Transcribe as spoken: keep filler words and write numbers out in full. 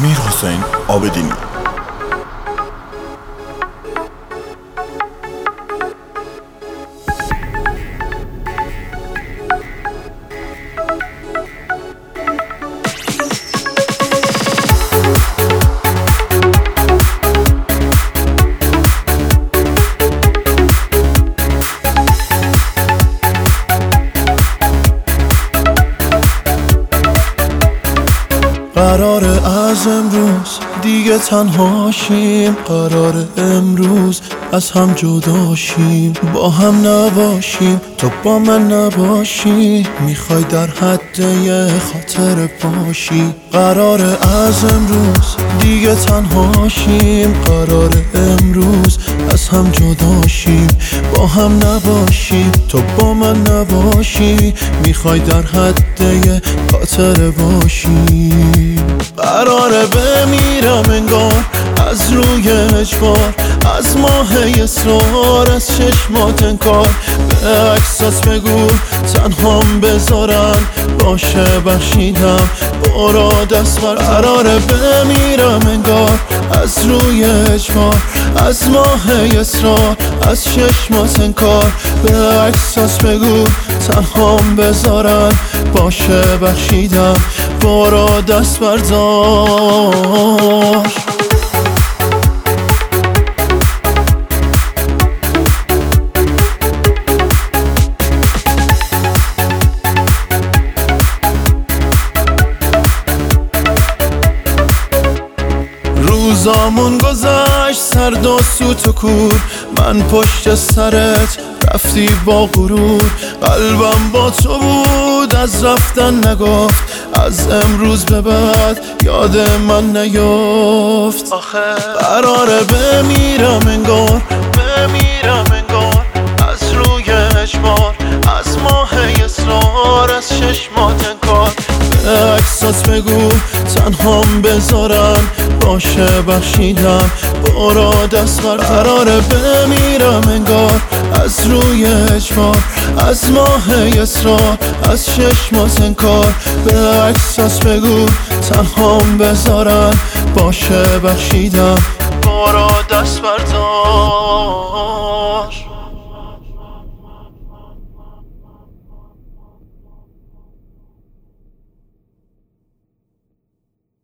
امیرحسین عابدینی. قرار از امروز دیگه تنهاشیم، قرار امروز از هم جداشیم، با هم نباشیم تو با من نباشی، میخوای در حد یه خاطر باشی. قرار از امروز دیگه تنهاشیم، قرار امروز از هم جداشیم، با هم نباشیم تو با من نباشی، میخوای در حد یه خاطر باشی. قراره بمیرم انگار از روی اجبار، از ماه اصرار، از چشمات انکار، به احساس بگو تنهام بذارن باشه بخشیدم برا دست بر. قراره بمیرم انگار از روی اجبار، از ماه اصرار، از چشمات انکار، به احساس بگو تنهام بذارن باشه بخشیدم برا دست بردار. روزامون گذشت سرد و سوت و کور، من پشت سرت رفتی با غرور، قلبم با تو بود از رفتن نگفت، از امروز به بعد یاد من نیفت. آخه قراره بمیرم انگار، بمیرم انگار از روی اجبار، از ماه اصرار، از چشمات انکار، به احساس بگو تنهام بذارن باشه بخشیدم برا دست بر. قراره بمیرم انگار از روی اجبار، از ماه اصرار، از چشمات انکار، به احساس بگو تنهام بذارن باشه بخشیدم برا